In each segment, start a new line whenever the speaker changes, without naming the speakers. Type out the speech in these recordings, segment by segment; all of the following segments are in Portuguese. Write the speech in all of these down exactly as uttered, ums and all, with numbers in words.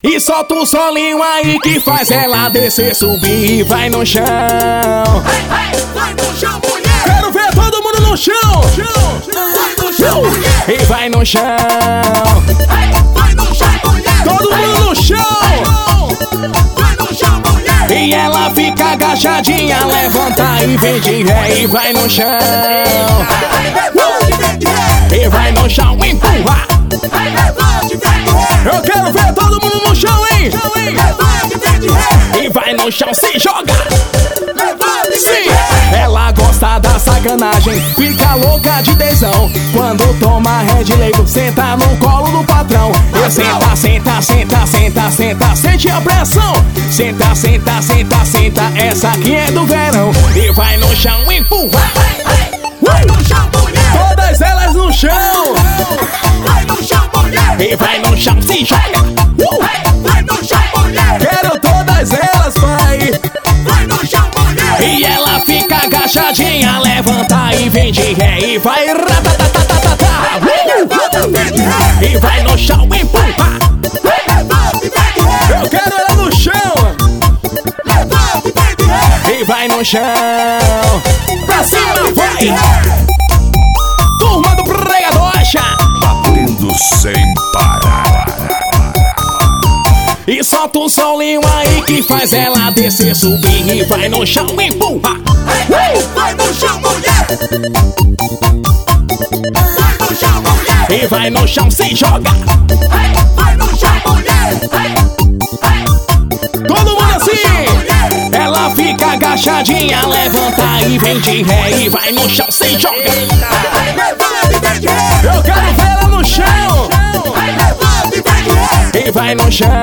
E solta um solinho aí que faz ela descer, subir e vai no chão.
Vai, vai, vai no chão, mulher.
Quero ver todo mundo no chão.
Vai no chão, mulher.
E vai no chão.
Vai, vai no chão, mulher.
Todo mundo no chão.
Vai no chão, mulher.
E ela fica agachadinha, levanta e vem de ré e vai no chão. E vai no chão, empurra. Eu quero ver todo mundo no chão, hein? E vai no chão, se joga. Sim, ela gosta da sacanagem, fica louca de tesão. Quando toma Red Label, senta no colo do patrão. E senta, senta, senta, senta, senta, sente a pressão. Senta, senta, senta, senta, essa aqui é do verão. E vai no chão, empurra.
Vai no chão, mulher.
Todas elas no chão.
Vai no chão, mulher.
E vai no chão, se joga.
Vai no chão, mulher.
Quero todas elas, pai.
Vai no chão, mulher.
E ela fica agachadinha, levanta e vem de ré e vai ratatatatata. E vai no chão, empurra. Eu quero ela no chão. E vai no chão. Pra cima, vai. Turma do Pregadocha.
Batendo sem parar.
E solta um solinho aí que faz ela descer, subir e vai no chão, empurra.
Vai no chão, mulher. Vai no chão, mulher.
E vai no chão, se joga.
Vai no chão, mulher.
Todo mundo assim. Ela fica agachadinha, levanta e vem de ré e vai no chão, se joga. Eu quero ver ela no chão. E vai no chão.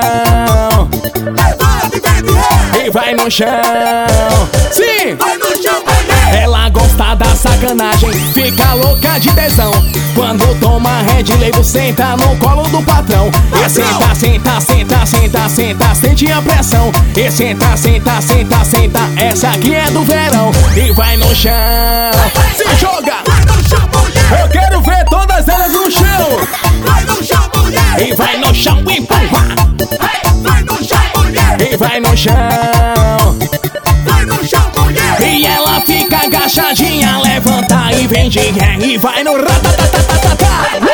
E vai no chão. Sim.
Vai no chão, mulher.
Ela gosta da sacanagem, fica louca de tesão. Quando toma Red Label, senta no colo do patrão. E senta, senta, senta, senta, senta, sente a pressão. E senta, senta, senta, senta, essa aqui é do verão. E vai no chão, se joga.
Vai no chão, mulher.
Eu quero ver todas elas no chão.
Vai no chão, mulher.
E vai no chão, empurra.
Vai no chão, mulher.
E vai no chão.
Vai no chão, mulher.
E ela fica agachadinha, levanta e vem de ré e vai no ratatatatata.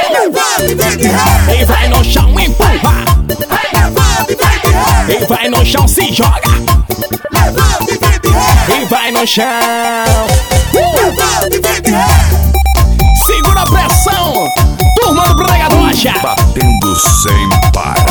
E vai no chão, empurra. E vai no chão, se joga. E vai no chão.
Uh!
Segura a pressão. Turma do Pregadocha.
Batendo sem parar.